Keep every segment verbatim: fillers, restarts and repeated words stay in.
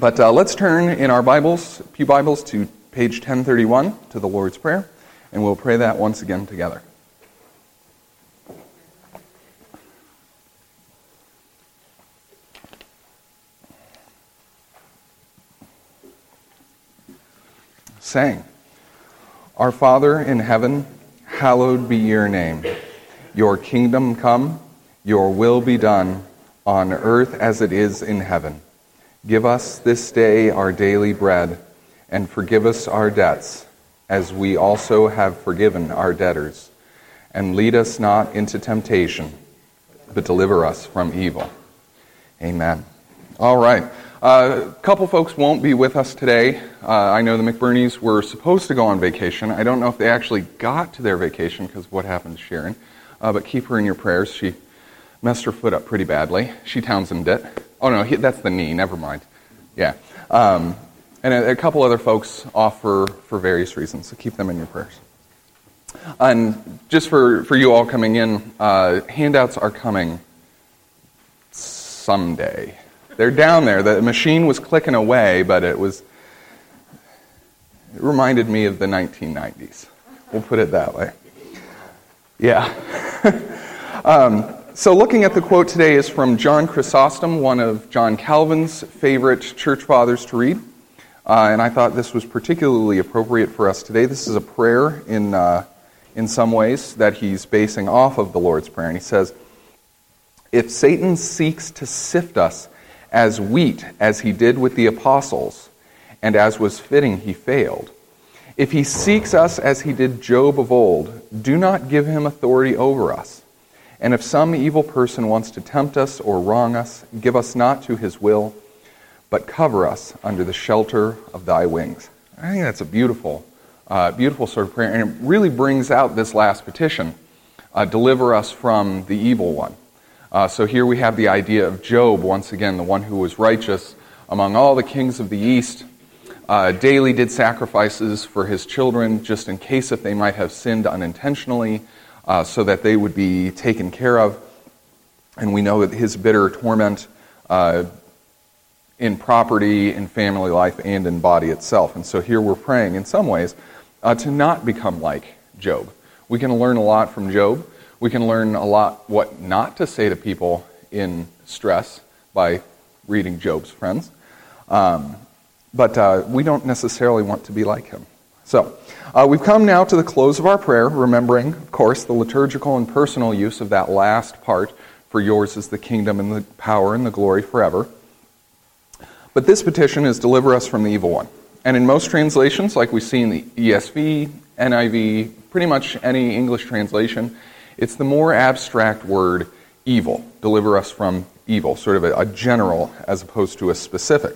But uh, let's turn in our Bibles, Pew Bibles, to page ten thirty-one, to the Lord's Prayer, and we'll pray that once again together. Saying, Our Father in heaven, hallowed be your name. Your kingdom come, your will be done, on earth as it is in heaven. Give us this day our daily bread, and forgive us our debts, as we also have forgiven our debtors. And lead us not into temptation, but deliver us from evil. Amen. All right. Uh, a couple folks won't be with us today. Uh, I know the McBurneys were supposed to go on vacation. I don't know if they actually got to their vacation because of what happened to Sharon. Uh, but keep her in your prayers. She messed her foot up pretty badly. She Townsend it. Oh, no, he, that's the knee. Never mind. Yeah. Um, and a, a couple other folks off for, for various reasons, so keep them in your prayers. And just for, for you all coming in, uh, handouts are coming someday. They're down there. The machine was clicking away, but it was, it reminded me of the nineteen nineties. We'll put it that way. Yeah. um, so looking at the quote today is from John Chrysostom, one of John Calvin's favorite church fathers to read. Uh, and I thought this was particularly appropriate for us today. This is a prayer in, uh, in some ways that he's basing off of the Lord's Prayer. And he says, If Satan seeks to sift us as wheat, as he did with the apostles, and as was fitting, he failed. If he seeks us as he did Job of old, do not give him authority over us. And if some evil person wants to tempt us or wrong us, give us not to his will, but cover us under the shelter of thy wings. I think that's a beautiful, uh, beautiful sort of prayer, and it really brings out this last petition, uh, deliver us from the evil one. Uh, so here we have the idea of Job, once again, the one who was righteous among all the kings of the East, uh, daily did sacrifices for his children, just in case if they might have sinned unintentionally, uh, so that they would be taken care of. And we know that his bitter torment uh, in property, in family life, and in body itself. And so here we're praying, in some ways, uh, to not become like Job. We can learn a lot from Job. We can learn a lot what not to say to people in stress by reading Job's friends. Um, but uh, we don't necessarily want to be like him. So, uh, we've come now to the close of our prayer, remembering, of course, the liturgical and personal use of that last part, for yours is the kingdom and the power and the glory forever. But this petition is deliver us from the evil one. And in most translations, like we see in the E S V, N I V, pretty much any English translation, it's the more abstract word, evil. Deliver us from evil, sort of a, a general as opposed to a specific.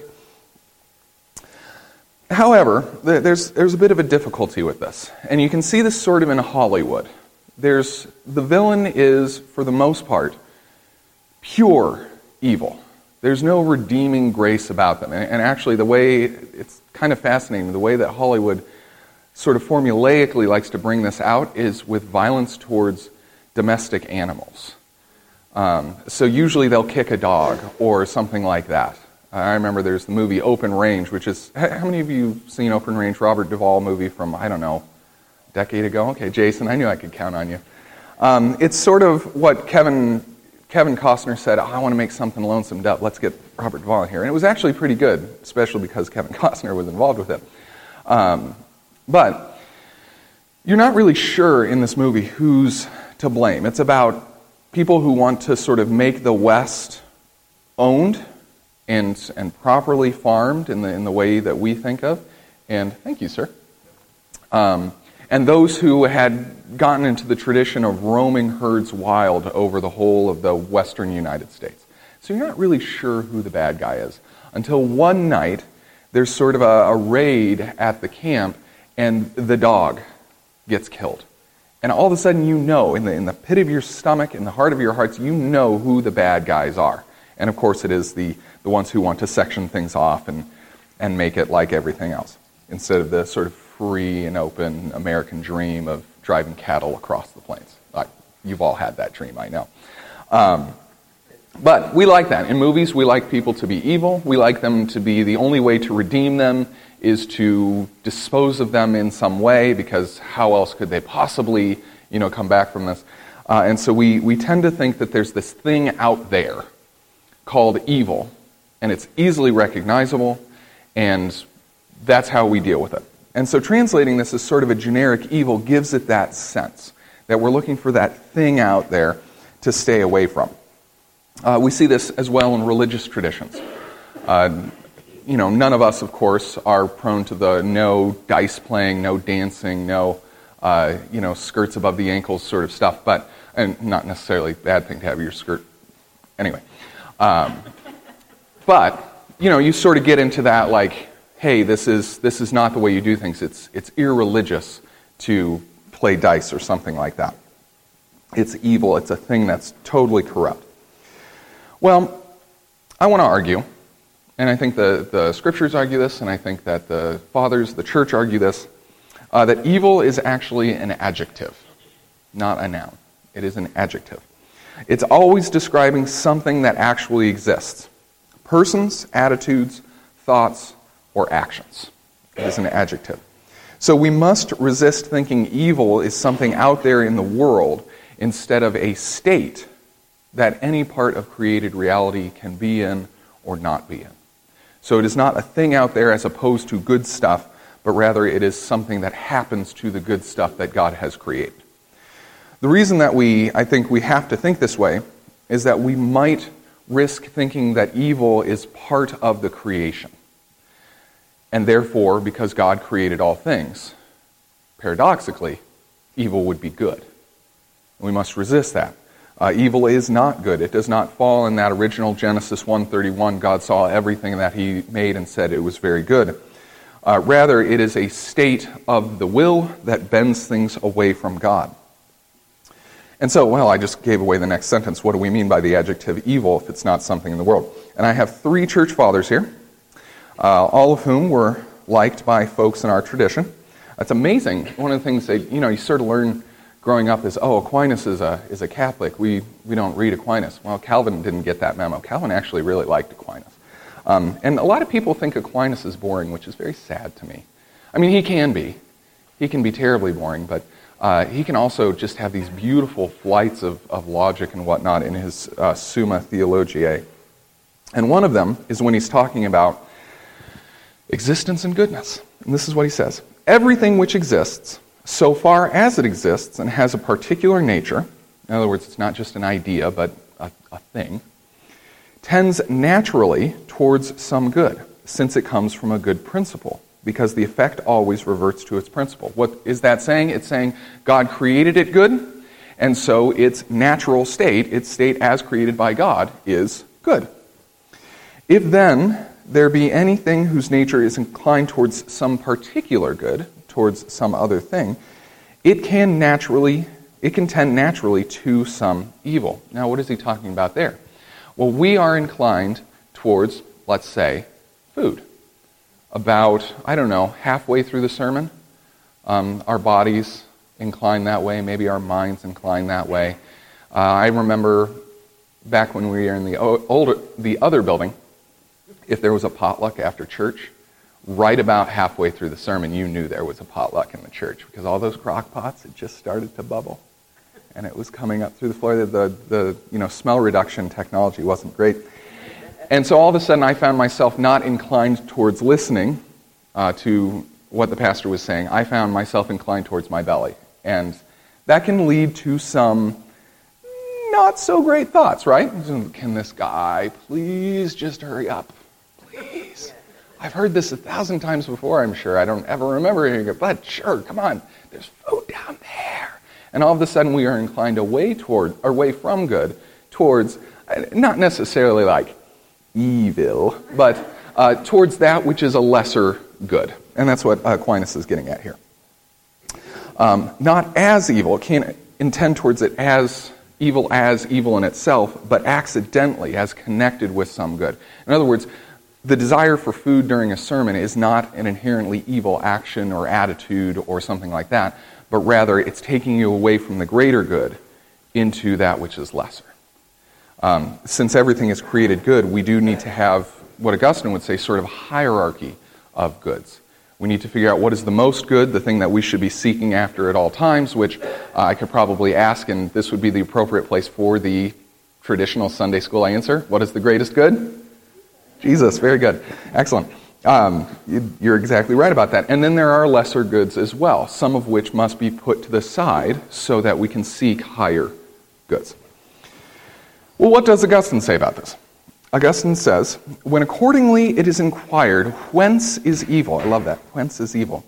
However, there's there's a bit of a difficulty with this. And you can see this sort of in Hollywood. There's the villain is, for the most part, pure evil. There's no redeeming grace about them. And, and actually, the way, it's kind of fascinating, the way that Hollywood sort of formulaically likes to bring this out is with violence towards domestic animals. Um, so usually they'll kick a dog or something like that. I remember there's the movie Open Range, which is, how many of you seen Open Range? Robert Duvall movie from, I don't know, a decade ago? Okay, Jason, I knew I could count on you. Um, it's sort of what Kevin Kevin Costner said, oh, I want to make something Lonesome Dove. Let's get Robert Duvall in here. And it was actually pretty good, especially because Kevin Costner was involved with it. Um, but you're not really sure in this movie who's to blame. It's about people who want to sort of make the West owned and and properly farmed in the in the way that we think of. And thank you, sir. Um, and those who had gotten into the tradition of roaming herds wild over the whole of the western United States. So you're not really sure who the bad guy is until one night there's sort of a, a raid at the camp and the dog gets killed. And all of a sudden you know, in the in the pit of your stomach, in the heart of your hearts, you know who the bad guys are. And of course it is the, the ones who want to section things off and, and make it like everything else, instead of the sort of free and open American dream of driving cattle across the plains. Like, you've all had that dream, I know. Um, But we like that. In movies, we like people to be evil. We like them to be, the only way to redeem them is to dispose of them in some way, because how else could they possibly, you know, come back from this? Uh, and so we, we tend to think that there's this thing out there called evil, and it's easily recognizable, and that's how we deal with it. And so translating this as sort of a generic evil gives it that sense, that we're looking for that thing out there to stay away from. Uh, we see this as well in religious traditions. Uh, you know, none of us, of course, are prone to the no dice playing, no dancing, no, uh, you know, skirts above the ankles sort of stuff, but, and not necessarily a bad thing to have your skirt, anyway. Um, but, you know, you sort of get into that like, hey, this is this is not the way you do things. It's it's irreligious to play dice or something like that. It's evil. It's a thing that's totally corrupt. Well, I want to argue, and I think the, the scriptures argue this, and I think that the fathers, the church argue this, uh, that evil is actually an adjective, not a noun. It is an adjective. It's always describing something that actually exists. Persons, attitudes, thoughts, or actions. It is an adjective. So we must resist thinking evil is something out there in the world instead of a state that any part of created reality can be in or not be in. So it is not a thing out there as opposed to good stuff, but rather it is something that happens to the good stuff that God has created. The reason that we, I think we have to think this way is that we might risk thinking that evil is part of the creation. And therefore, because God created all things, paradoxically, evil would be good. We must resist that. Uh, evil is not good. It does not fall in that original Genesis one thirty-one, God saw everything that he made and said it was very good. Uh, rather, it is a state of the will that bends things away from God. And so, well, I just gave away the next sentence. What do we mean by the adjective evil if it's not something in the world? And I have three church fathers here. Uh, all of whom were liked by folks in our tradition. It's amazing. One of the things that, you know, you sort of learn growing up is, oh, Aquinas is a is a Catholic. We we don't read Aquinas. Well, Calvin didn't get that memo. Calvin actually really liked Aquinas. Um, and a lot of people think Aquinas is boring, which is very sad to me. I mean, he can be. He can be terribly boring, but uh, he can also just have these beautiful flights of, of logic and whatnot in his uh, Summa Theologiae. And one of them is when he's talking about existence and goodness. And this is what he says. Everything which exists, so far as it exists and has a particular nature, in other words, it's not just an idea, but a, a thing, tends naturally towards some good, since it comes from a good principle, because the effect always reverts to its principle. What is that saying? It's saying God created it good, and so its natural state, its state as created by God, is good. If then there be anything whose nature is inclined towards some particular good, towards some other thing, it can naturally, it can tend naturally to some evil. Now, what is he talking about there? Well, we are inclined towards, let's say, food. About, I don't know, halfway through the sermon, um, our bodies incline that way, maybe our minds incline that way. Uh, I remember back when we were in the older, the other building, if there was a potluck after church, right about halfway through the sermon, you knew there was a potluck in the church because all those crock pots had just started to bubble, and it was coming up through the floor. The, the, the you know smell reduction technology wasn't great, and so all of a sudden I found myself not inclined towards listening uh, to what the pastor was saying. I found myself inclined towards my belly, and that can lead to some not so great thoughts, right? Can this guy please just hurry up? Please. I've heard this a thousand times before, I'm sure. I don't ever remember hearing it, but sure, come on. There's food down there. And all of a sudden we are inclined away toward, away from good, towards, not necessarily like evil, but uh, towards that which is a lesser good. And that's what Aquinas is getting at here. Um, not as evil, can't intend towards it as evil as evil in itself, but accidentally as connected with some good. In other words, the desire for food during a sermon is not an inherently evil action or attitude or something like that, but rather it's taking you away from the greater good into that which is lesser. Um, since everything is created good, we do need to have what Augustine would say, sort of hierarchy of goods. We need to figure out what is the most good, the thing that we should be seeking after at all times, which uh, I could probably ask, and this would be the appropriate place for the traditional Sunday school answer. What is the greatest good? Jesus. Very good. Excellent. Um, you, you're exactly right about that. And then there are lesser goods as well, some of which must be put to the side so that we can seek higher goods. Well, what does Augustine say about this? Augustine says, when accordingly it is inquired, whence is evil? I love that. Whence is evil?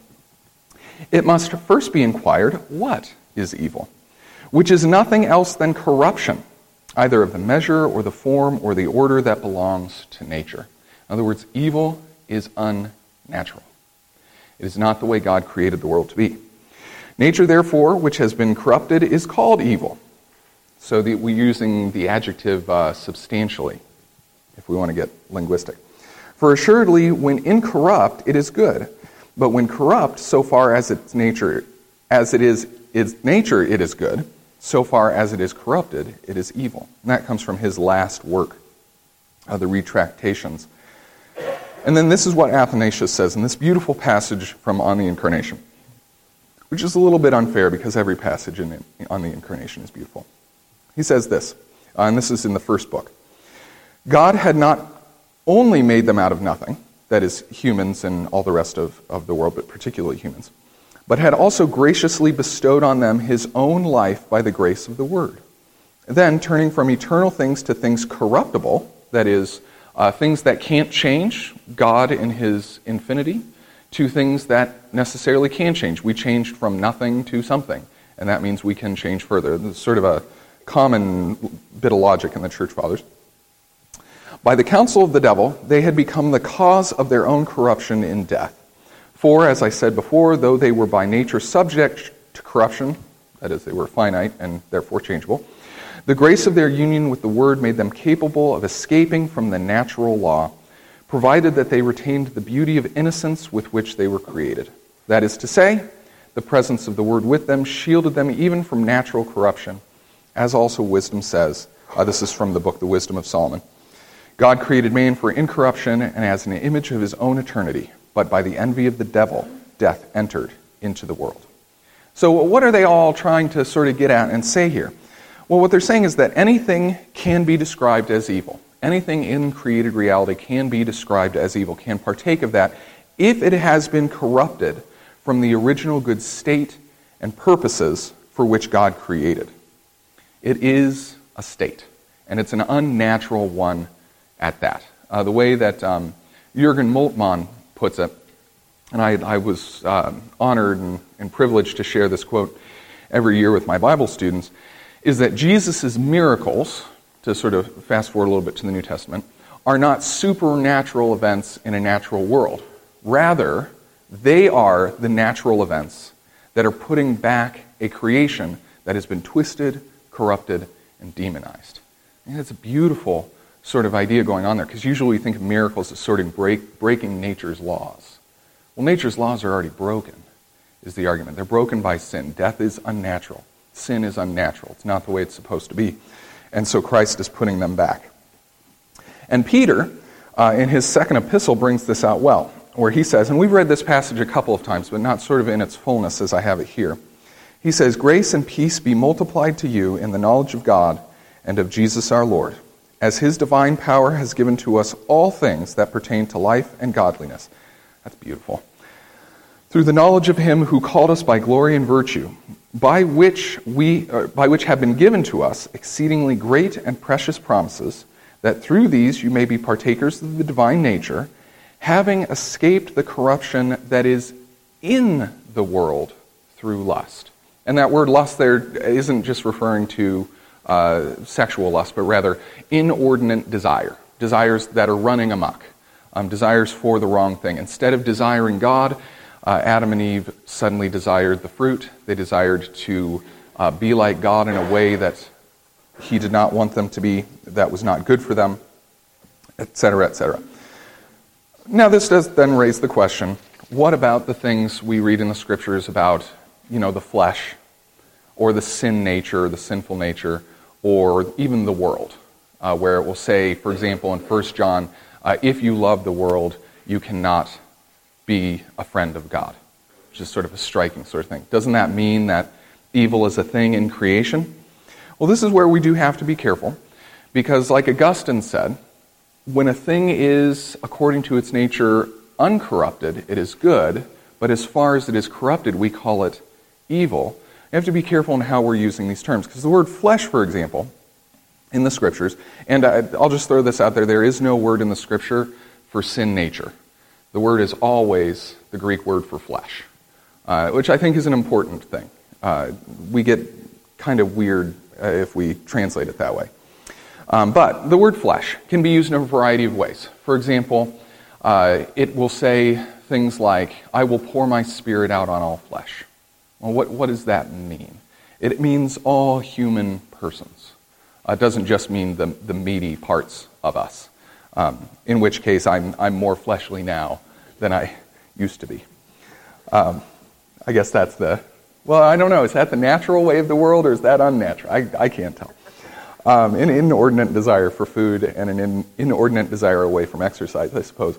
It must first be inquired, what is evil? Which is nothing else than corruption, either of the measure or the form or the order that belongs to nature. In other words, evil is unnatural. It is not the way God created the world to be. Nature, therefore, which has been corrupted, is called evil. So the, we're using the adjective uh, substantially, if we want to get linguistic. For assuredly, when incorrupt, it is good. But when corrupt, so far as its nature, as it is its nature, it is good. So far as it is corrupted, it is evil. And that comes from his last work, uh, the Retractations. And then this is what Athanasius says in this beautiful passage from On the Incarnation, which is a little bit unfair because every passage in the, on the Incarnation is beautiful. He says this, uh, and this is in the first book. God had not only made them out of nothing, that is, humans and all the rest of, of the world, but particularly humans, but had also graciously bestowed on them his own life by the grace of the Word. Then, turning from eternal things to things corruptible, that is, uh, things that can't change, God in his infinity, to things that necessarily can change. We changed from nothing to something, and that means we can change further. It's sort of a common bit of logic in the Church Fathers. By the counsel of the devil, they had become the cause of their own corruption in death. For, as I said before, though they were by nature subject to corruption, that is, they were finite and therefore changeable, the grace of their union with the Word made them capable of escaping from the natural law, provided that they retained the beauty of innocence with which they were created. That is to say, the presence of the Word with them shielded them even from natural corruption, as also wisdom says. Uh, this is from the book The Wisdom of Solomon. God created man for incorruption and as an image of his own eternity, but by the envy of the devil, death entered into the world. So what are they all trying to sort of get at and say here? Well, what they're saying is that anything can be described as evil. Anything in created reality can be described as evil, can partake of that, if it has been corrupted from the original good state and purposes for which God created. It is a state, and it's an unnatural one at that. Uh, the way that um, Jürgen Moltmann puts it, and I, I was uh, honored and, and privileged to share this quote every year with my Bible students, is that Jesus' miracles, to sort of fast forward a little bit to the New Testament, are not supernatural events in a natural world. Rather, they are the natural events that are putting back a creation that has been twisted, corrupted, and demonized. And it's a beautiful sort of idea going on there, because usually we think of miracles as sort of break, breaking nature's laws. Well, nature's laws are already broken, is the argument. They're broken by sin. Death is unnatural. Sin is unnatural. It's not the way it's supposed to be. And so Christ is putting them back. And Peter, uh, in his second epistle, brings this out well, where he says, and we've read this passage a couple of times, but not sort of in its fullness as I have it here. He says, grace and peace be multiplied to you in the knowledge of God and of Jesus our Lord, as his divine power has given to us all things that pertain to life and godliness. That's beautiful. Through the knowledge of him who called us by glory and virtue, by which we, uh, by which have been given to us exceedingly great and precious promises, that through these you may be partakers of the divine nature, having escaped the corruption that is in the world through lust. And that word lust there isn't just referring to uh, sexual lust, but rather inordinate desire, desires that are running amok, um, desires for the wrong thing. Instead of desiring God, Uh, Adam and Eve suddenly desired the fruit. They desired to uh, be like God in a way that he did not want them to be, that was not good for them, et cetera, et cetera. Now this does then raise the question, what about the things we read in the Scriptures about, you know, the flesh, or the sin nature, the sinful nature, or even the world? uh, where it will say, for example, in First John, uh, if you love the world, you cannot be a friend of God, which is sort of a striking sort of thing. Doesn't that mean that evil is a thing in creation? Well, this is where we do have to be careful, because like Augustine said, when a thing is, according to its nature, uncorrupted, it is good, but as far as it is corrupted, we call it evil. You have to be careful in how we're using these terms, because the word flesh, for example, in the Scriptures, and I, I'll just throw this out there, there is no word in the Scripture for sin nature. The word is always the Greek word for flesh, uh, which I think is an important thing. Uh, we get kind of weird uh, if we translate it that way. Um, but the word flesh can be used in a variety of ways. For example, uh, it will say things like, I will pour my spirit out on all flesh. Well, what, what does that mean? It means all human persons. Uh, it doesn't just mean the, the meaty parts of us, um, in which case I'm, I'm more fleshly now than I used to be. Um, I guess that's the, well, I don't know, is that the natural way of the world or is that unnatural? I, I can't tell. Um, an inordinate desire for food and an in, inordinate desire away from exercise, I suppose.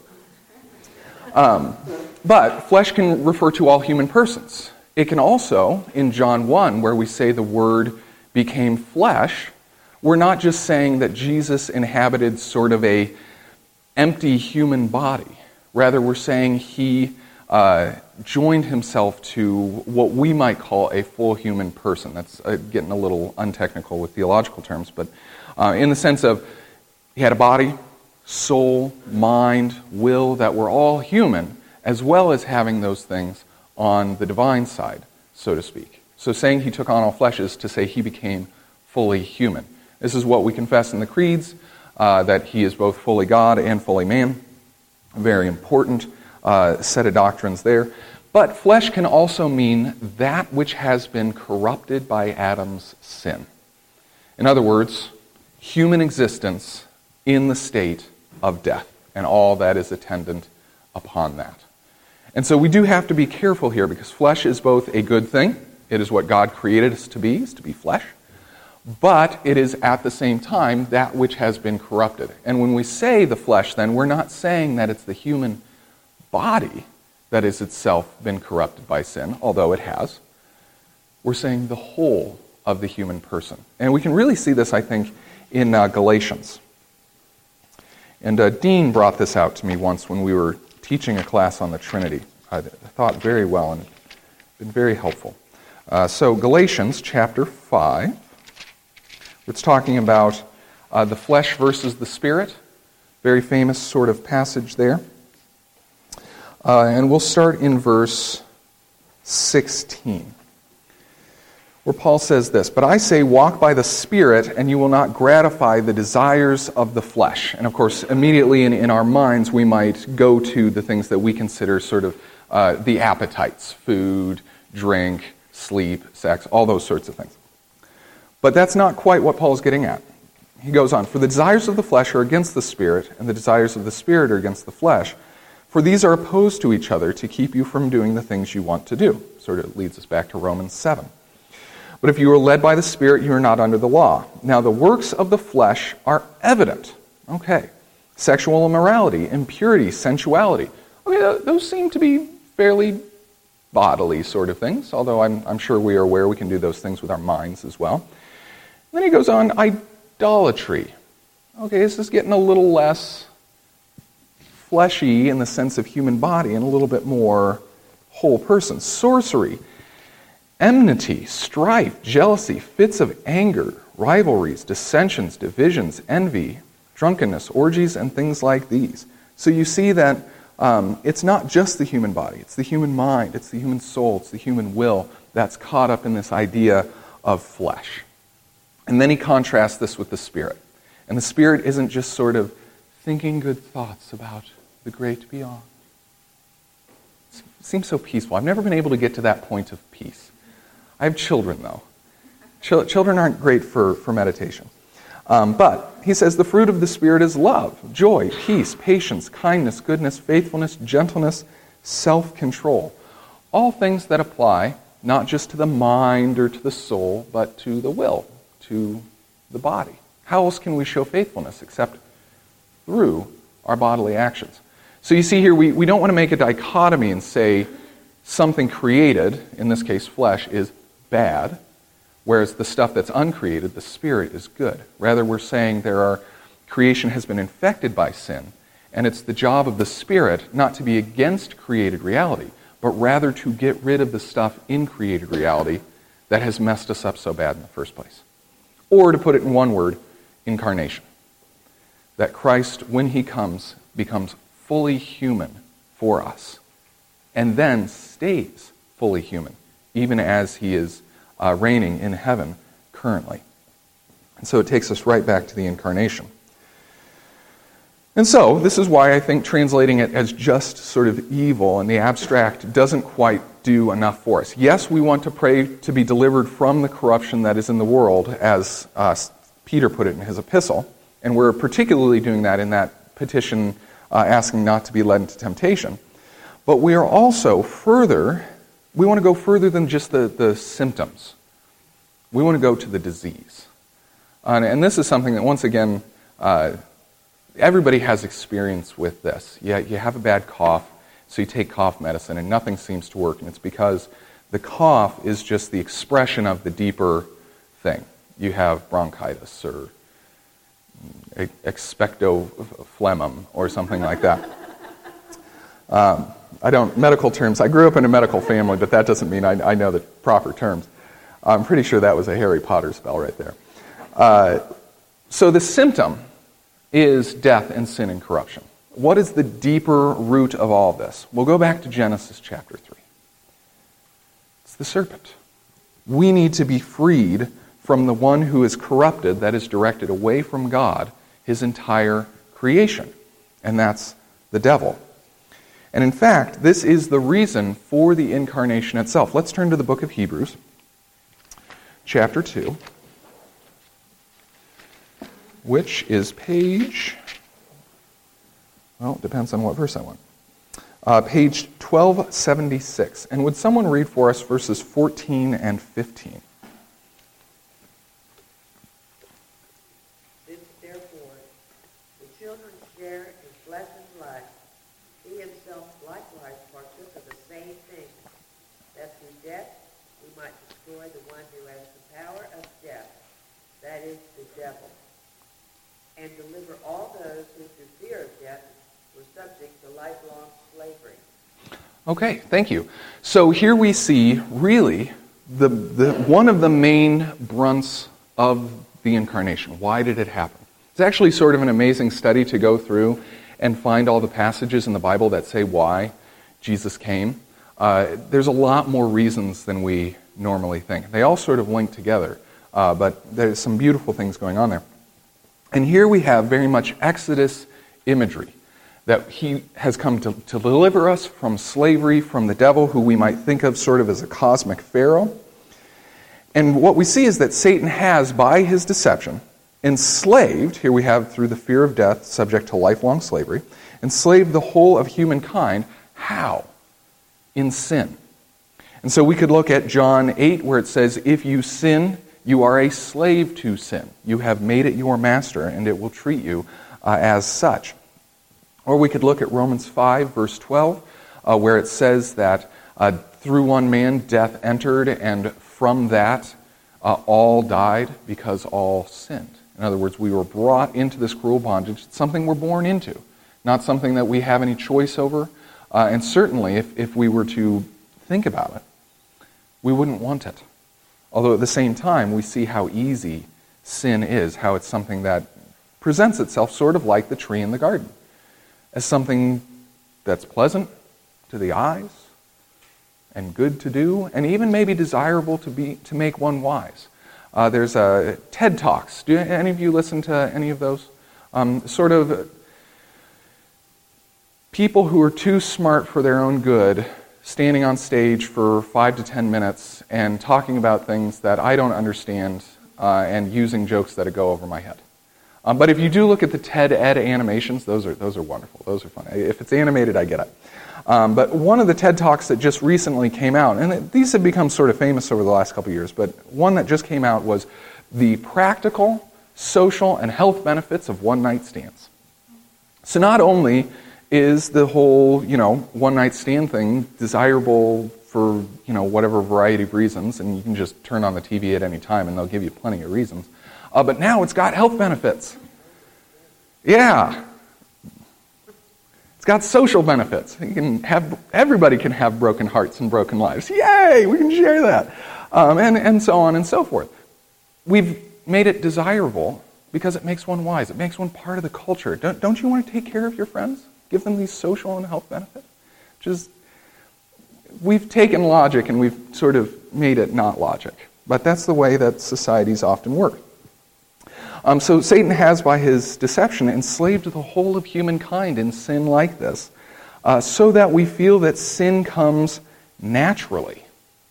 Um, but flesh can refer to all human persons. It can also, in John one, where we say the Word became flesh, we're not just saying that Jesus inhabited sort of a empty human body. Rather, we're saying he uh, joined himself to what we might call a full human person. That's uh, getting a little untechnical with theological terms, but uh, in the sense of he had a body, soul, mind, will that were all human, as well as having those things on the divine side, so to speak. So saying he took on all flesh is to say he became fully human. This is what we confess in the creeds, uh, that he is both fully God and fully man. A very important uh, set of doctrines there. But flesh can also mean that which has been corrupted by Adam's sin. In other words, human existence in the state of death and all that is attendant upon that. And so we do have to be careful here, because flesh is both a good thing. It is what God created us to be, is to be flesh. But it is at the same time that which has been corrupted. And when we say the flesh, then, we're not saying that it's the human body that is itself been corrupted by sin, although it has. We're saying the whole of the human person. And we can really see this, I think, in uh, Galatians. And uh, Dean brought this out to me once when we were teaching a class on the Trinity. I thought very well and been very helpful. Uh, so Galatians chapter five, it's talking about uh, the flesh versus the spirit. Very famous sort of passage there. Uh, and we'll start in verse sixteen, where Paul says this, "But I say, walk by the Spirit, and you will not gratify the desires of the flesh." And of course, immediately in, in our minds, we might go to the things that we consider sort of uh, the appetites: food, drink, sleep, sex, all those sorts of things. But that's not quite what Paul's getting at. He goes on, "For the desires of the flesh are against the Spirit, and the desires of the Spirit are against the flesh. For these are opposed to each other to keep you from doing the things you want to do." Sort of leads us back to Romans seven. "But if you are led by the Spirit, you are not under the law. Now the works of the flesh are evident." Okay. "Sexual immorality, impurity, sensuality." Okay, those seem to be fairly bodily sort of things, although I'm, I'm sure we are aware we can do those things with our minds as well. And then he goes on, idolatry. Okay, this is getting a little less fleshy in the sense of human body and a little bit more whole person. "Sorcery, enmity, strife, jealousy, fits of anger, rivalries, dissensions, divisions, envy, drunkenness, orgies, and things like these." So you see that um, it's not just the human body, it's the human mind, it's the human soul, it's the human will that's caught up in this idea of flesh. And then he contrasts this with the Spirit. And the Spirit isn't just sort of thinking good thoughts about the great beyond. It seems so peaceful. I've never been able to get to that point of peace. I have children, though. Ch- children aren't great for, for meditation. Um, but he says the fruit of the Spirit is love, joy, peace, patience, kindness, goodness, faithfulness, gentleness, self-control. All things that apply not just to the mind or to the soul, but to the will, to the body. How else can we show faithfulness except through our bodily actions? So you see here, we, we don't want to make a dichotomy and say something created, in this case flesh, is bad, whereas the stuff that's uncreated, the spirit, is good. Rather, we're saying there are creation has been infected by sin, and it's the job of the spirit not to be against created reality, but rather to get rid of the stuff in created reality that has messed us up so bad in the first place. Or to put it in one word, incarnation. That Christ, when he comes, becomes fully human for us, and then stays fully human, even as he is uh, reigning in heaven currently. And so it takes us right back to the incarnation. And so, this is why I think translating it as just sort of evil in the abstract doesn't quite do enough for us. Yes, we want to pray to be delivered from the corruption that is in the world, as uh, Peter put it in his epistle, and we're particularly doing that in that petition uh, asking not to be led into temptation. But we are also further, we want to go further than just the, the symptoms. We want to go to the disease. Uh, and this is something that, once again, uh, everybody has experience with this. You, you have a bad cough, so you take cough medicine, and nothing seems to work. And it's because the cough is just the expression of the deeper thing. You have bronchitis or expecto phlegmum or something like that. Um, I don't, medical terms, I grew up in a medical family, but that doesn't mean I, I know the proper terms. I'm pretty sure that was a Harry Potter spell right there. Uh, so the symptom is death and sin and corruption. What is the deeper root of all this? We'll go back to Genesis chapter three. It's the serpent. We need to be freed from the one who is corrupted, that is directed away from God, his entire creation. And that's the devil. And in fact, this is the reason for the incarnation itself. Let's turn to the book of Hebrews, chapter two, which is page, well, it depends on what verse I want. Uh, page twelve seventy-six. And would someone read for us verses fourteen and fifteen? Since therefore the children share in flesh and blood, he himself likewise partook of the same thing, that through death we might destroy the one who has the power of death, that is, the devil, and deliver all those who through fear of death were subject to lifelong slavery. Okay, thank you. So here we see, really, the, the one of the main brunts of the incarnation. Why did it happen? It's actually sort of an amazing study to go through and find all the passages in the Bible that say why Jesus came. Uh, there's a lot more reasons than we normally think. They all sort of link together, uh, but there's some beautiful things going on there. And here we have very much Exodus imagery, that he has come to, to deliver us from slavery, from the devil, who we might think of sort of as a cosmic pharaoh. And what we see is that Satan has, by his deception, enslaved, here we have through the fear of death, subject to lifelong slavery, enslaved the whole of humankind. How? In sin. And so we could look at John eight, where it says, if you sin, you are a slave to sin. You have made it your master, and it will treat you uh, as such. Or we could look at Romans five, verse twelve, uh, where it says that uh, through one man death entered, and from that uh, all died because all sinned. In other words, we were brought into this cruel bondage. It's something we're born into, not something that we have any choice over. Uh, and certainly, if, if we were to think about it, we wouldn't want it. Although at the same time, we see how easy sin is, how it's something that presents itself sort of like the tree in the garden, as something that's pleasant to the eyes and good to do, and even maybe desirable to be to make one wise. Uh, there's a TED Talks. Do any of you listen to any of those? Um, sort of people who are too smart for their own good, standing on stage for five to ten minutes and talking about things that I don't understand uh, and using jokes that go over my head. Um, but if you do look at the TED Ed animations, those are those are wonderful. Those are fun. If it's animated, I get it. Um, but one of the TED Talks that just recently came out, and it, these have become sort of famous over the last couple of years, but one that just came out was the practical social and health benefits of one-night stands. So not only is the whole, you know, one-night stand thing desirable for, you know, whatever variety of reasons, and you can just turn on the T V at any time and they'll give you plenty of reasons, uh, but now it's got health benefits. Yeah. It's got social benefits. You can have, everybody can have broken hearts and broken lives. Yay! We can share that. Um, and, and so on and so forth. We've made it desirable because it makes one wise. It makes one part of the culture. Don't, don't you want to take care of your friends? Give them these social and health benefits? Just, we've taken logic and we've sort of made it not logic. But that's the way that societies often work. Um, so Satan has, by his deception, enslaved the whole of humankind in sin like this, uh, so that we feel that sin comes naturally.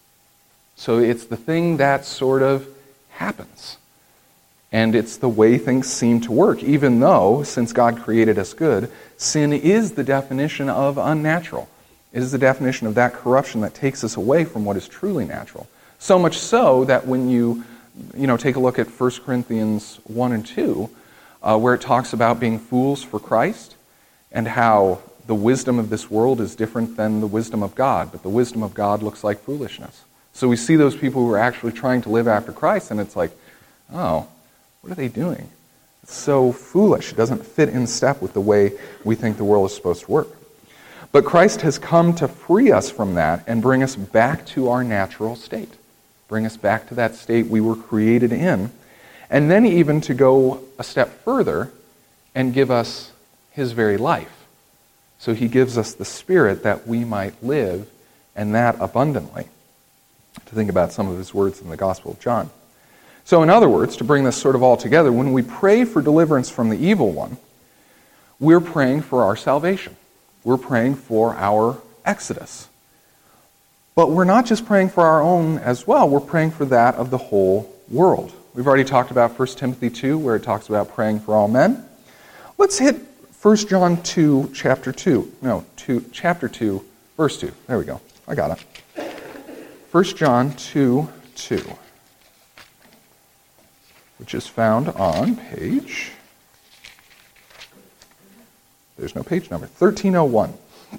So it's the thing that sort of happens. And it's the way things seem to work, even though, since God created us good, sin is the definition of unnatural. It is the definition of that corruption that takes us away from what is truly natural. So much so that when you, you know, take a look at First Corinthians one and two, uh, where it talks about being fools for Christ, and how the wisdom of this world is different than the wisdom of God, but the wisdom of God looks like foolishness. So we see those people who are actually trying to live after Christ, and it's like, oh, what are they doing? It's so foolish. It doesn't fit in step with the way we think the world is supposed to work. But Christ has come to free us from that and bring us back to our natural state. Bring us back to that state we were created in. And then even to go a step further and give us his very life. So he gives us the Spirit that we might live, and that abundantly. To think about some of his words in the Gospel of John. So in other words, to bring this sort of all together, when we pray for deliverance from the evil one, we're praying for our salvation. We're praying for our exodus. But we're not just praying for our own as well, we're praying for that of the whole world. We've already talked about First Timothy two, where it talks about praying for all men. Let's hit First John two, chapter two. No, two, chapter two, verse two. There we go. I got it. First John two, two. Which is found on page, there's no page number, thirteen oh one.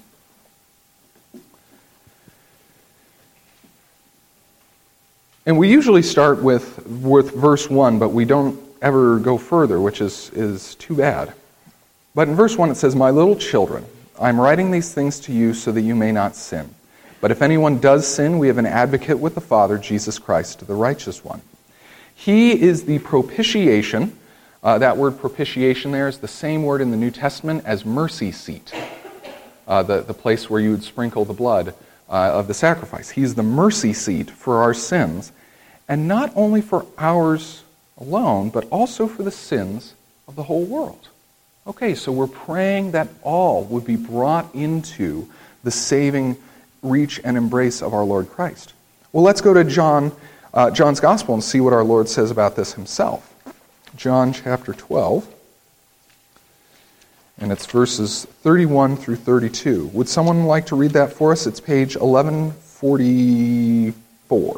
And we usually start with, with verse one, but we don't ever go further, which is, is too bad. But in verse one it says, "My little children, I am writing these things to you so that you may not sin. But if anyone does sin, we have an advocate with the Father, Jesus Christ, the righteous one. He is the propitiation." Uh, that word propitiation there is the same word in the New Testament as mercy seat, uh, the, the place where you would sprinkle the blood uh, of the sacrifice. He's the mercy seat for our sins, and not only for ours alone, but also for the sins of the whole world. Okay, so we're praying that all would be brought into the saving reach and embrace of our Lord Christ. Well, let's go to John Uh, John's Gospel and see what our Lord says about this himself. John chapter twelve, and it's verses thirty-one through thirty-two. Would someone like to read that for us? It's page eleven forty-four.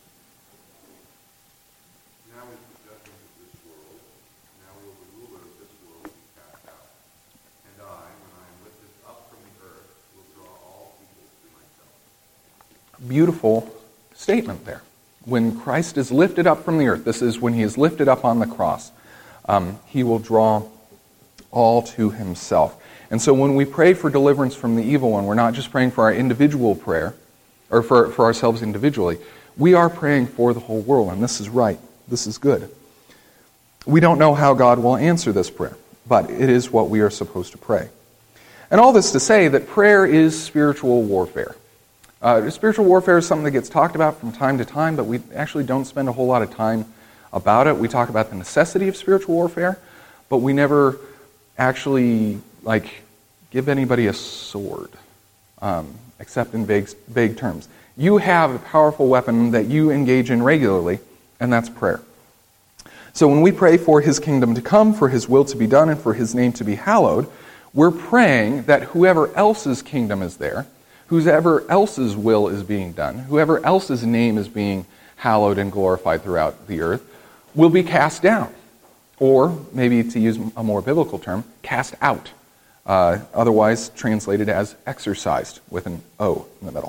Now is the judgment of this world. Now will the ruler of this world be cast out. And I, when I am lifted up from the earth, will draw all people to myself. Beautiful statement there. When Christ is lifted up from the earth, this is when he is lifted up on the cross, um, he will draw all to himself. And so when we pray for deliverance from the evil one, we're not just praying for our individual prayer, or for, for ourselves individually. We are praying for the whole world, and this is right. This is good. We don't know how God will answer this prayer, but it is what we are supposed to pray. And all this to say that prayer is spiritual warfare. Uh, spiritual warfare is something that gets talked about from time to time, but we actually don't spend a whole lot of time about it. We talk about the necessity of spiritual warfare, but we never actually like give anybody a sword, um, except in vague, vague terms. You have a powerful weapon that you engage in regularly, and that's prayer. So when we pray for his kingdom to come, for his will to be done, and for his name to be hallowed, we're praying that whoever else's kingdom is there, whoever else's will is being done, whoever else's name is being hallowed and glorified throughout the earth, will be cast down. Or maybe to use a more biblical term, cast out, uh, otherwise translated as exorcised with an O in the middle.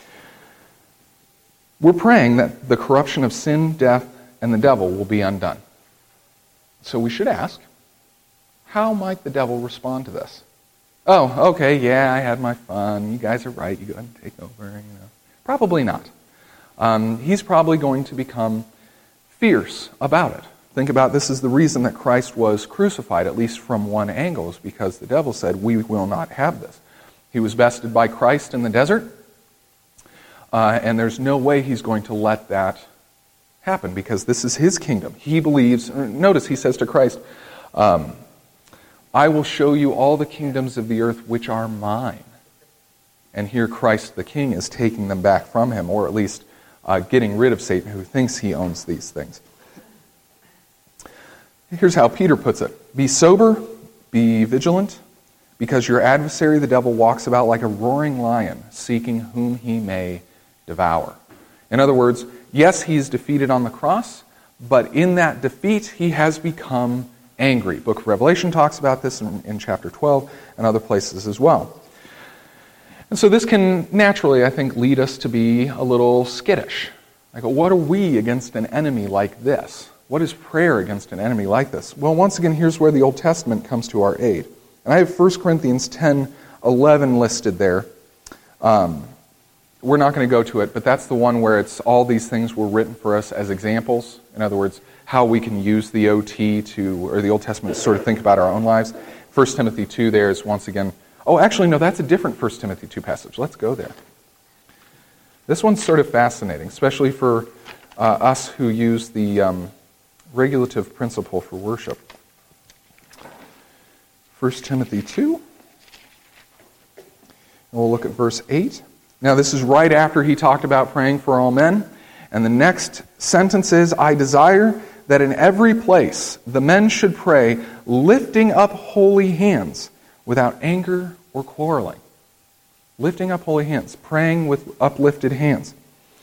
We're praying that the corruption of sin, death, and the devil will be undone. So we should ask, how might the devil respond to this? Oh, okay, yeah, I had my fun. You guys are right. You go ahead and take over. You know, probably not. Um, he's probably going to become fierce about it. Think about this is the reason that Christ was crucified, at least from one angle, is because the devil said, we will not have this. He was bested by Christ in the desert, uh, and there's no way he's going to let that happen because this is his kingdom. He believes, notice he says to Christ, um, I will show you all the kingdoms of the earth which are mine. And here Christ the King is taking them back from him, or at least uh, getting rid of Satan who thinks he owns these things. Here's how Peter puts it. Be sober, be vigilant, because your adversary the devil walks about like a roaring lion, seeking whom he may devour. In other words, yes, he's defeated on the cross, but in that defeat he has become angry. Book of Revelation talks about this in, in chapter twelve and other places as well. And so this can naturally, I think, lead us to be a little skittish. Like, what are we against an enemy like this? What is prayer against an enemy like this? Well, once again, here's where the Old Testament comes to our aid. And I have First Corinthians ten eleven listed there. Um, we're not going to go to it, but that's the one where it's all these things were written for us as examples. In other words, how we can use the O T to, or the Old Testament to sort of think about our own lives. First Timothy two there is once again, oh, actually, no, that's a different First Timothy two passage. Let's go there. This one's sort of fascinating, especially for uh, us who use the um, regulative principle for worship. First Timothy two. And we'll look at verse eight. Now, this is right after he talked about praying for all men. And the next sentence is, I desire that in every place the men should pray, lifting up holy hands without anger or quarreling. Lifting up holy hands, praying with uplifted hands.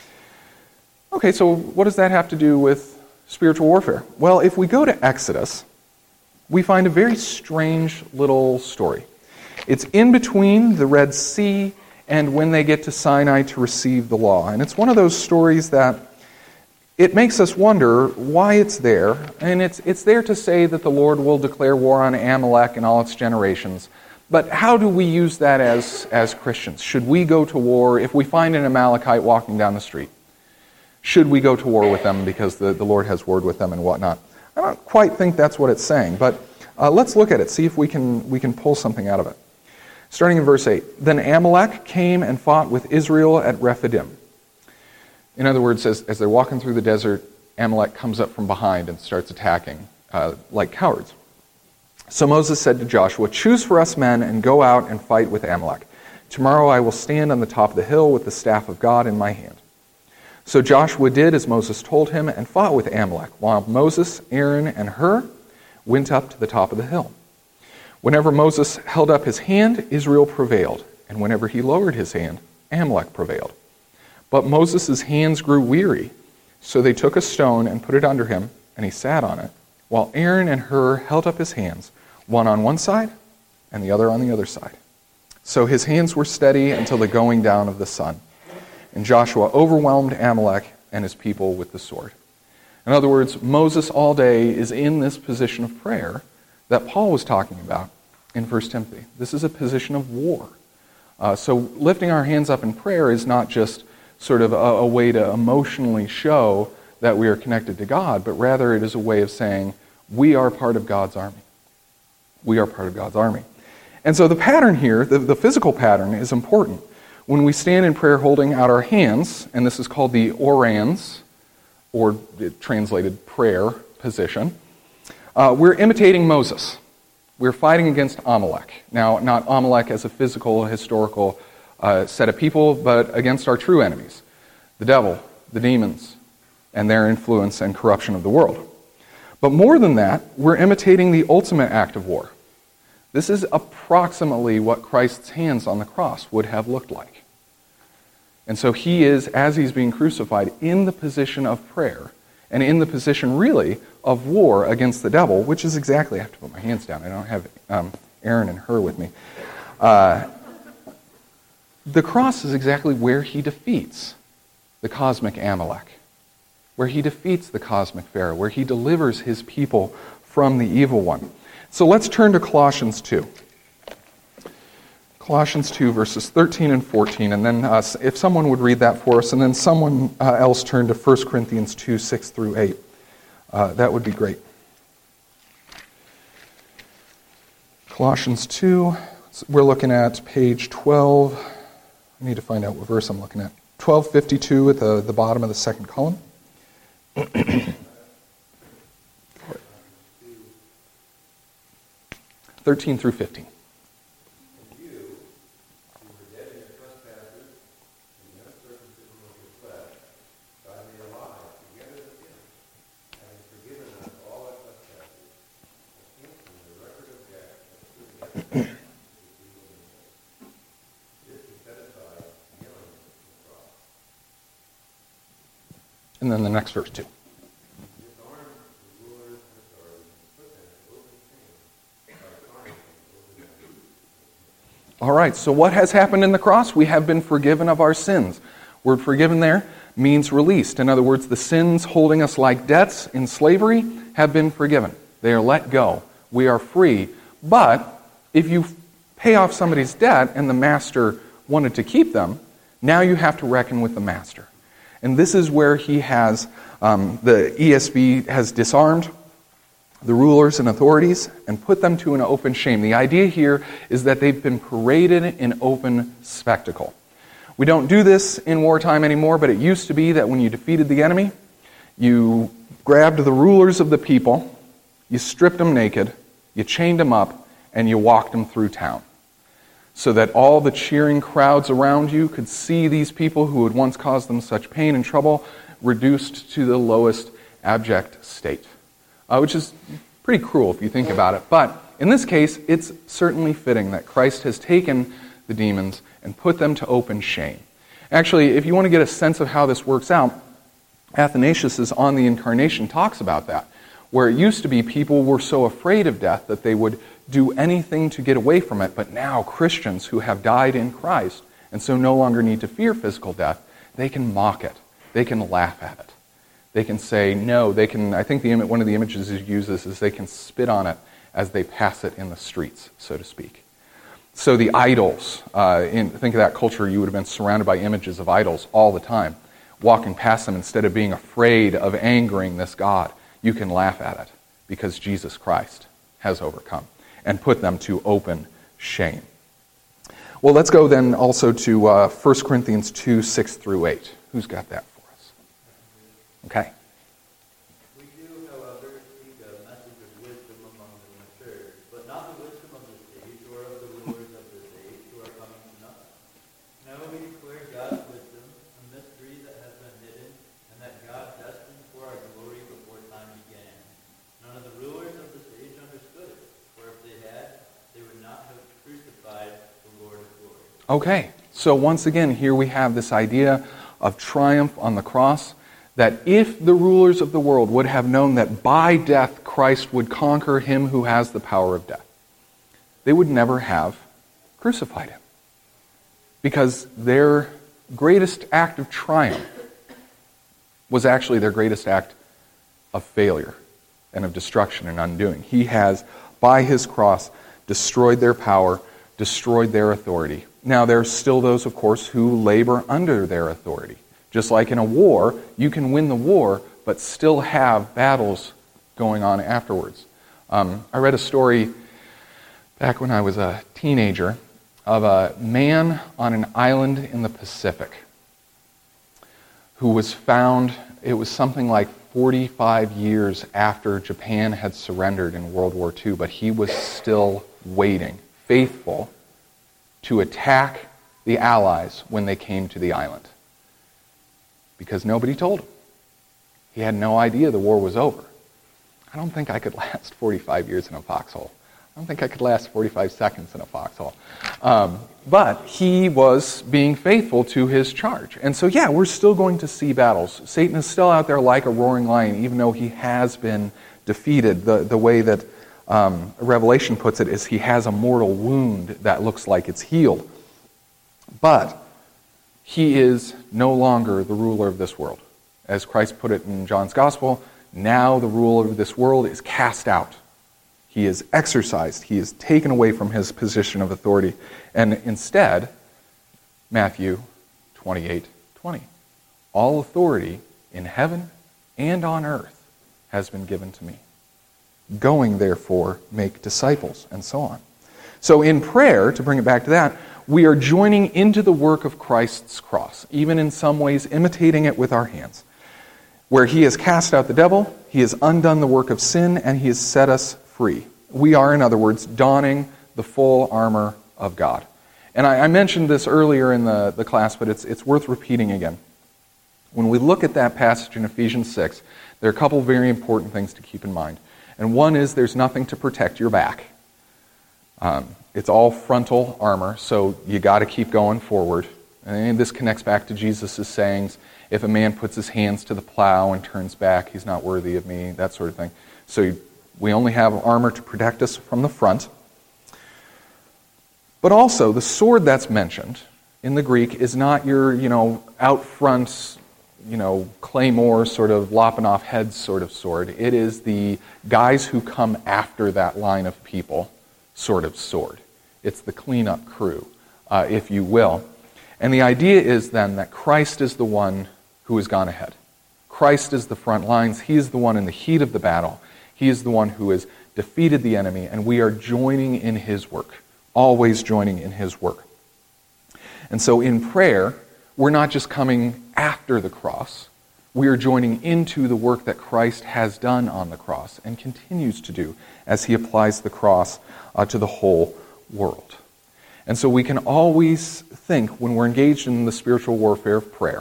Okay, so what does that have to do with spiritual warfare? Well, if we go to Exodus, we find a very strange little story. It's in between the Red Sea and when they get to Sinai to receive the law. And it's one of those stories that it makes us wonder why it's there. And it's it's there to say that the Lord will declare war on Amalek and all its generations. But how do we use that as, as Christians? Should we go to war if we find an Amalekite walking down the street? Should we go to war with them because the, the Lord has warred with them and whatnot? I don't quite think that's what it's saying, but uh, let's look at it, see if we can we can pull something out of it. Starting in verse eight, then Amalek came and fought with Israel at Rephidim. In other words, as, as they're walking through the desert, Amalek comes up from behind and starts attacking uh, like cowards. So Moses said to Joshua, choose for us men and go out and fight with Amalek. Tomorrow I will stand on the top of the hill with the staff of God in my hand. So Joshua did as Moses told him and fought with Amalek, while Moses, Aaron, and Hur went up to the top of the hill. Whenever Moses held up his hand, Israel prevailed, and whenever he lowered his hand, Amalek prevailed. But Moses' hands grew weary, so they took a stone and put it under him, and he sat on it, while Aaron and Hur held up his hands, one on one side and the other on the other side. So his hands were steady until the going down of the sun. And Joshua overwhelmed Amalek and his people with the sword. In other words, Moses all day is in this position of prayer that Paul was talking about in First Timothy. This is a position of war. Uh, so lifting our hands up in prayer is not just sort of a, a way to emotionally show that we are connected to God, but rather it is a way of saying, we are part of God's army. We are part of God's army. And so the pattern here, the, the physical pattern, is important. When we stand in prayer holding out our hands, and this is called the orans, or translated prayer position, uh, we're imitating Moses. We're fighting against Amalek. Now, not Amalek as a physical, historical uh, set of people, but against our true enemies, the devil, the demons, and their influence and corruption of the world. But more than that, we're imitating the ultimate act of war. This is approximately what Christ's hands on the cross would have looked like. And so he is, as he's being crucified, in the position of prayer, and in the position, really, of war against the devil, which is exactly, I have to put my hands down, I don't have um, Aaron and her with me. Uh, the cross is exactly where he defeats the cosmic Amalek, where he defeats the cosmic Pharaoh, where he delivers his people from the evil one. So let's turn to Colossians two. Colossians two, verses thirteen and fourteen, and then uh, if someone would read that for us, and then someone uh, else turn to First Corinthians two, six through eight. Uh, that would be great. Colossians two, we're looking at page twelve. I need to find out what verse I'm looking at. twelve fifty-two at the, the bottom of the second column. thirteen through fifteen. And then the next verse, too. All right, so what has happened in the cross? We have been forgiven of our sins. Word forgiven there means released. In other words, the sins holding us like debts in slavery have been forgiven. They are let go. We are free. But if you pay off somebody's debt and the master wanted to keep them, now you have to reckon with the master. And this is where he has, um, the E S V has disarmed the rulers and authorities and put them to an open shame. The idea here is that they've been paraded in open spectacle. We don't do this in wartime anymore, but it used to be that when you defeated the enemy, you grabbed the rulers of the people, you stripped them naked, you chained them up, and you walked them through town, so that all the cheering crowds around you could see these people who had once caused them such pain and trouble reduced to the lowest abject state, uh, which is pretty cruel if you think about it. But in this case, it's certainly fitting that Christ has taken the demons and put them to open shame. Actually, if you want to get a sense of how this works out, Athanasius' On the Incarnation talks about that, where it used to be people were so afraid of death that they would do anything to get away from it, but now Christians who have died in Christ and so no longer need to fear physical death, they can mock it. They can laugh at it. They can say no. They can. I think the one of the images he uses is they can spit on it as they pass it in the streets, so to speak. So the idols, uh, in, think of that culture, you would have been surrounded by images of idols all the time. Walking past them, instead of being afraid of angering this God, you can laugh at it because Jesus Christ has overcome and put them to open shame. Well, let's go then also to uh, First Corinthians two, six through eight. Who's got that for us? Okay. We do, however, speak a message of wisdom among the mature, but not the wisdom of this age or of the rulers of this age who are coming to nothing. No, we declare God's wisdom, a mystery that has been hidden, and that God destined for our glory before time began. None of the rulers of this age understood it, for if they had, they would not have crucified the Lord of glory. Okay, so once again, here we have this idea of triumph on the cross, that if the rulers of the world would have known that by death Christ would conquer him who has the power of death, they would never have crucified him. Because their greatest act of triumph was actually their greatest act of failure and of destruction and undoing. He has, by his cross, destroyed their power, destroyed their authority. Now, there are still those, of course, who labor under their authority. Just like in a war, you can win the war, but still have battles going on afterwards. Um, I read a story back when I was a teenager of a man on an island in the Pacific who was found, it was something like forty-five years after Japan had surrendered in World War Two, but he was still waiting, faithful, to attack the Allies when they came to the island. Because nobody told him. He had no idea the war was over. I don't think I could last forty-five years in a foxhole. I don't think I could last forty-five seconds in a foxhole. Um, But he was being faithful to his charge. And so, yeah, we're still going to see battles. Satan is still out there like a roaring lion, even though he has been defeated. The, the way that um, Revelation puts it is he has a mortal wound that looks like it's healed. But he is no longer the ruler of this world. As Christ put it in John's Gospel, now the ruler of this world is cast out. He is exorcised. He is taken away from his position of authority. And instead, Matthew twenty-eight twenty, all authority in heaven and on earth has been given to me. Going, therefore, make disciples, and so on. So in prayer, to bring it back to that, we are joining into the work of Christ's cross, even in some ways imitating it with our hands. Where he has cast out the devil, he has undone the work of sin, and he has set us free. We are, in other words, donning the full armor of God. And I, I mentioned this earlier in the, the class, but it's, it's worth repeating again. When we look at that passage in Ephesians six, there are a couple very important things to keep in mind. And one is there's nothing to protect your back. Um, it's all frontal armor, so you got to keep going forward. And this connects back to Jesus' sayings, if a man puts his hands to the plow and turns back, he's not worthy of me, that sort of thing. So you, we only have armor to protect us from the front. But also, the sword that's mentioned in the Greek is not your, you know, out front, you know, claymore sort of lopping off heads sort of sword. It is the guys who come after that line of people sort of sword. It's the cleanup crew, uh, if you will. And the idea is then that Christ is the one who has gone ahead. Christ is the front lines. He is the one in the heat of the battle. He is the one who has defeated the enemy, and we are joining in his work, always joining in his work. And so in prayer, we're not just coming after the cross. We are joining into the work that Christ has done on the cross and continues to do as he applies the cross uh, to the whole world. And so we can always think, when we're engaged in the spiritual warfare of prayer,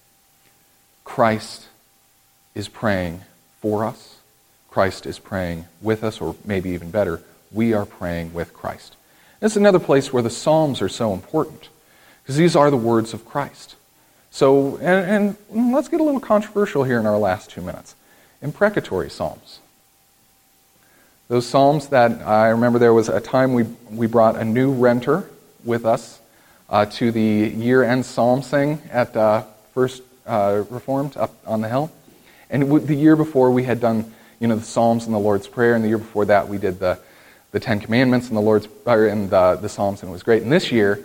Christ is praying for us. Christ is praying with us, or maybe even better, we are praying with Christ. This is another place where the Psalms are so important, because these are the words of Christ. So, and, and let's get a little controversial here in our last two minutes. Imprecatory Psalms. Those Psalms that, I remember there was a time we, we brought a new renter with us uh, to the year-end psalm sing at uh, First uh, Reformed up on the hill. And w- the year before we had done, you know, the Psalms and the Lord's Prayer, and the year before that we did the, the Ten Commandments and the Lord's or, and the, the Psalms, and it was great. And this year,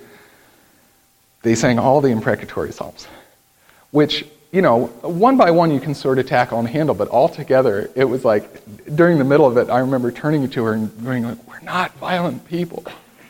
they sang all the imprecatory Psalms, which, you know, one by one you can sort of tackle and handle, but all together, it was like, during the middle of it, I remember turning to her and going like, we're not violent people.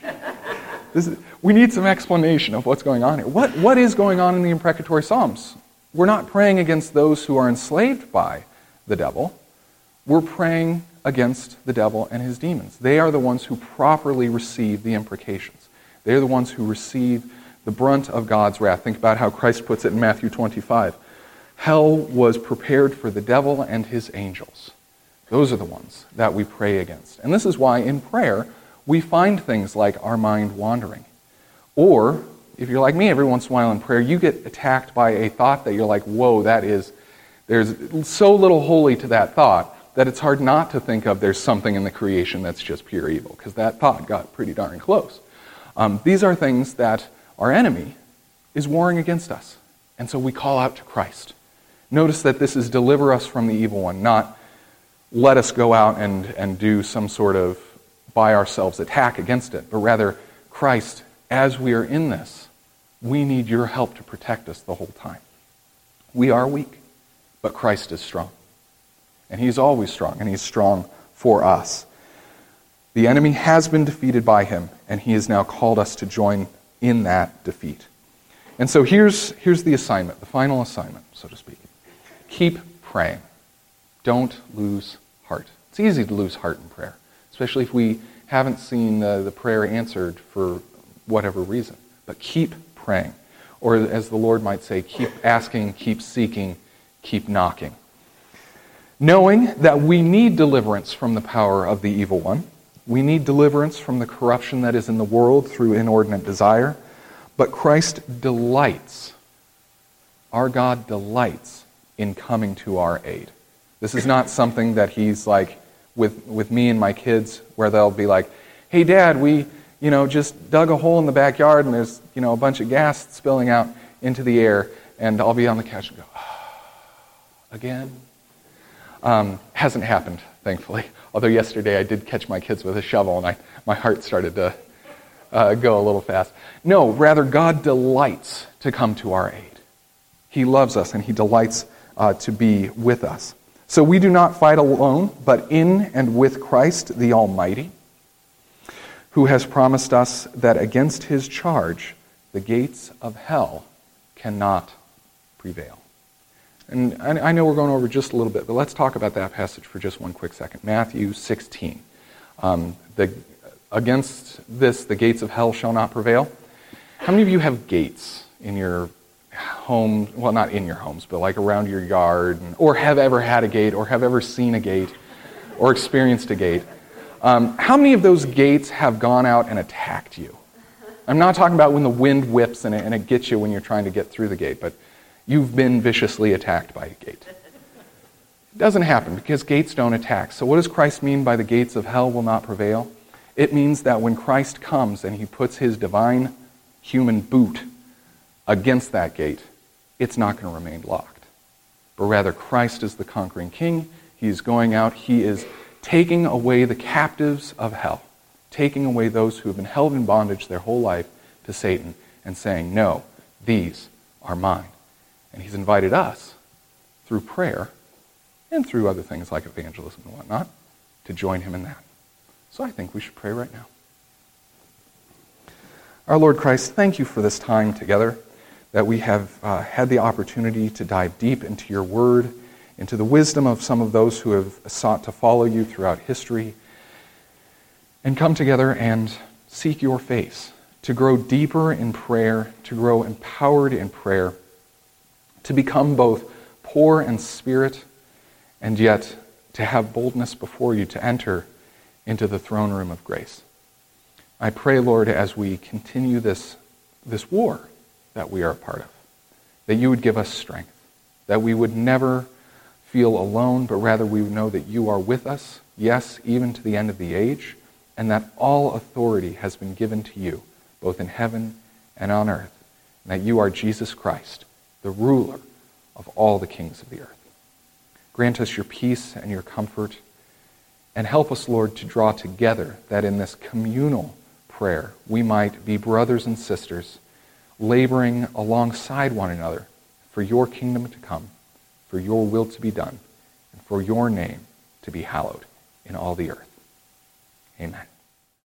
This is, we need some explanation of what's going on here. What What is going on in the imprecatory Psalms? We're not praying against those who are enslaved by the devil. We're praying against the devil and his demons. They are the ones who properly receive the imprecations. They're the ones who receive the brunt of God's wrath. Think about how Christ puts it in Matthew twenty-five. Hell was prepared for the devil and his angels. Those are the ones that we pray against. And this is why in prayer we find things like our mind wandering. Or, if you're like me, every once in a while in prayer, you get attacked by a thought that you're like, whoa, that is, there's so little holy to that thought that it's hard not to think of there's something in the creation that's just pure evil, because that thought got pretty darn close. Um, these are things that our enemy is warring against us. And so we call out to Christ. Notice that this is deliver us from the evil one, not let us go out and, and do some sort of by ourselves attack against it, but rather, Christ, as we are in this, we need your help to protect us the whole time. We are weak, but Christ is strong. And he's always strong, and he's strong for us. The enemy has been defeated by him, and he has now called us to join in that defeat. And so here's, here's the assignment, the final assignment, so to speak. Keep praying. Don't lose heart. It's easy to lose heart in prayer, especially if we haven't seen the, the prayer answered for whatever reason. But keep praying. Or as the Lord might say, keep asking, keep seeking, keep knocking. Knowing that we need deliverance from the power of the evil one, We need deliverance from the corruption that is in the world through inordinate desire. But Christ delights, our God delights in coming to our aid. This is not something that he's like with, with me and my kids where they'll be like, hey, Dad, we you know, just dug a hole in the backyard and there's you know a bunch of gas spilling out into the air. And I'll be on the couch and go, ah, again? Um, hasn't happened, thankfully. Although yesterday I did catch my kids with a shovel and I, my heart started to uh, go a little fast. No, rather God delights to come to our aid. He loves us and he delights uh, to be with us. So we do not fight alone, but in and with Christ the Almighty, who has promised us that against his charge the gates of hell cannot prevail. And I know we're going over just a little bit, but let's talk about that passage for just one quick second. Matthew sixteen. Um, the, against this, the gates of hell shall not prevail. How many of you have gates in your home? Well, not in your homes, but like around your yard, and, or have ever had a gate, or have ever seen a gate, or experienced a gate? Um, how many of those gates have gone out and attacked you? I'm not talking about when the wind whips and it, and it gets you when you're trying to get through the gate, but you've been viciously attacked by a gate. It doesn't happen because gates don't attack. So what does Christ mean by the gates of hell will not prevail? It means that when Christ comes and he puts his divine human boot against that gate, it's not going to remain locked. But rather, Christ is the conquering king. He is going out. He is taking away the captives of hell, taking away those who have been held in bondage their whole life to Satan and saying, no, these are mine. And he's invited us, through prayer and through other things like evangelism and whatnot, to join him in that. So I think we should pray right now. Our Lord Christ, thank you for this time together, that we have uh, had the opportunity to dive deep into your word, into the wisdom of some of those who have sought to follow you throughout history, and come together and seek your face, to grow deeper in prayer, to grow empowered in prayer, to become both poor in spirit and yet to have boldness before you to enter into the throne room of grace. I pray, Lord, as we continue this, this war that we are a part of, that you would give us strength, that we would never feel alone, but rather we would know that you are with us, yes, even to the end of the age, and that all authority has been given to you, both in heaven and on earth, and that you are Jesus Christ, the ruler of all the kings of the earth. Grant us your peace and your comfort, and help us, Lord, to draw together that in this communal prayer we might be brothers and sisters, laboring alongside one another for your kingdom to come, for your will to be done, and for your name to be hallowed in all the earth. Amen.